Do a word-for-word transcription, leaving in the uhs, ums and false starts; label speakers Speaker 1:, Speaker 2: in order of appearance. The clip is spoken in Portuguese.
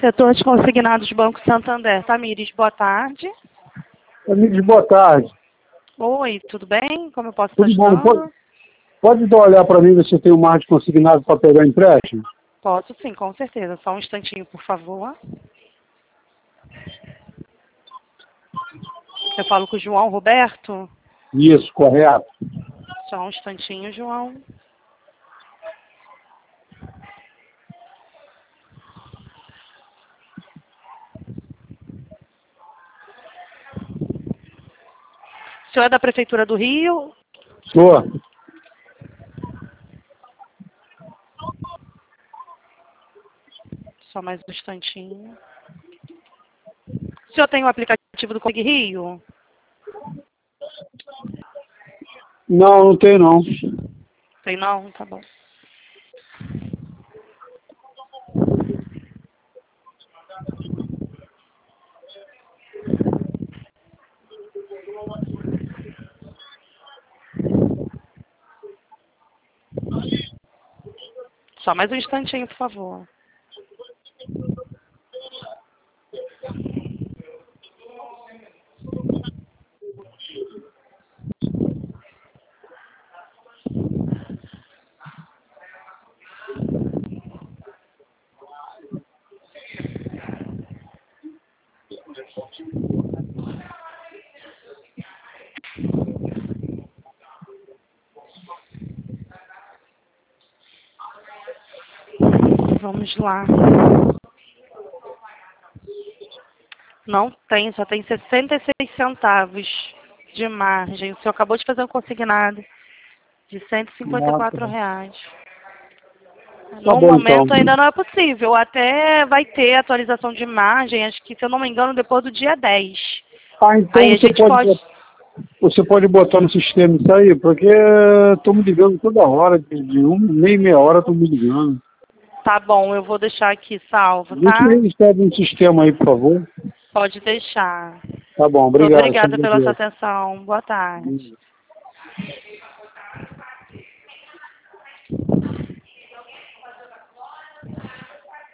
Speaker 1: Setor de consignados Banco Santander. Tamires, boa tarde.
Speaker 2: Tamires, boa tarde.
Speaker 1: Oi, tudo bem? Como eu posso estar
Speaker 2: Tudo bom?
Speaker 1: ajudando?
Speaker 2: Pode, pode dar uma olhada para mim, ver se eu tenho mais de consignado para pegar empréstimo?
Speaker 1: Posso sim, com certeza. Só um instantinho, por favor. Eu falo com o João Roberto?
Speaker 2: Isso, correto.
Speaker 1: Só um instantinho, João. O senhor é da Prefeitura do Rio?
Speaker 2: Sou.
Speaker 1: Só mais um instantinho. O senhor tem o aplicativo do Consig Rio?
Speaker 2: Não, não tem não.
Speaker 1: Tem não? Tá bom. Só mais um instantinho, por favor. Vamos lá. Não tem, só tem sessenta e seis centavos de margem. O senhor acabou de fazer um consignado de cento e cinquenta e quatro reais. No
Speaker 2: bom,
Speaker 1: momento
Speaker 2: então.
Speaker 1: ainda não é possível. Até vai ter atualização de margem, acho que, se eu não me engano, depois do dia dez.
Speaker 2: Ah, então
Speaker 1: Aí a
Speaker 2: você
Speaker 1: gente
Speaker 2: pode,
Speaker 1: pode...
Speaker 2: botar- você pode botar no sistema isso aí, porque estou me ligando toda hora, de, de uma, meia, meia hora estou me ligando.
Speaker 1: Tá bom, eu vou deixar aqui salvo,
Speaker 2: Deixa
Speaker 1: tá?
Speaker 2: eu registrar no sistema aí, por favor.
Speaker 1: Pode deixar.
Speaker 2: Tá bom, obrigado.
Speaker 1: Obrigada
Speaker 2: Sempre
Speaker 1: pela sua
Speaker 2: Deus.
Speaker 1: atenção. Boa tarde.